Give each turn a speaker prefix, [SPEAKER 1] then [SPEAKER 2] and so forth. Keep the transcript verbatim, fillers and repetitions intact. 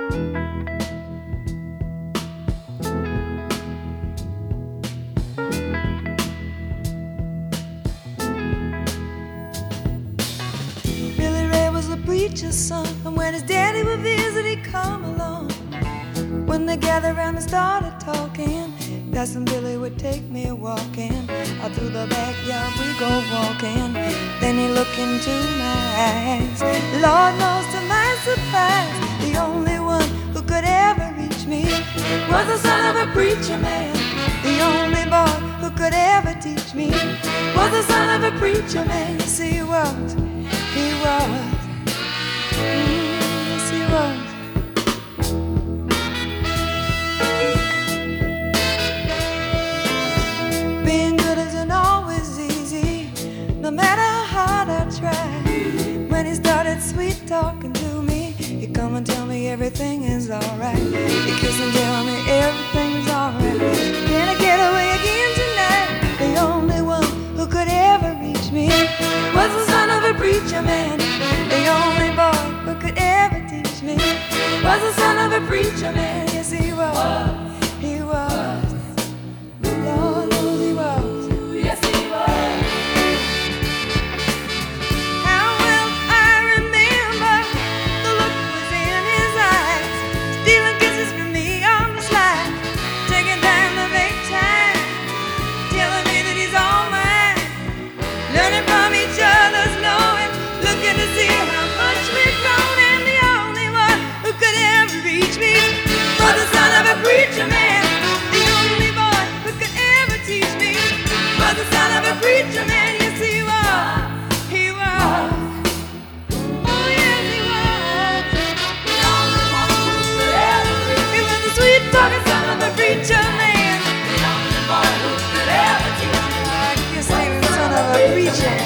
[SPEAKER 1] Preacher's son, and when his daddy would visit, he'd come along. When they gathered around and started talking, Cousin Billy would take me walking. Out through the backyard we go walking. Then he looked into my eyes. Lord knows to my surprise, the only one who could ever reach me was the son of a preacher man. The only boy who could ever teach me was the son of a preacher man. Yes, he was, he was. Yes, he was. Being good isn't always easy, no matter how hard I try. When he started sweet talking to me, he'd come and tell me everything is alright. He'd kiss and tell me everything's alright. Can I get away again tonight? The only one who could ever reach me was the son of a preacher man. The only boy who could ever teach me was the son of a preacher man. Yes, he was, he was. Lord knows he was. Yes, he was. How well I remember the look was in his eyes, stealing kisses from me on the slide, taking time to make time, telling me that he's all mine, learning from each other's knowing, looking to see how much we've grown. And the only one who could ever reach me was the son of a preacher man. The only boy who could ever teach me was the son of a preacher man. Yes, he was, he was. Oh, yes, he was. The only one who could ever reach me. He was the sweet talking son of a preacher man. The only boy who could ever teach me. I guess he was the son of a preacher man.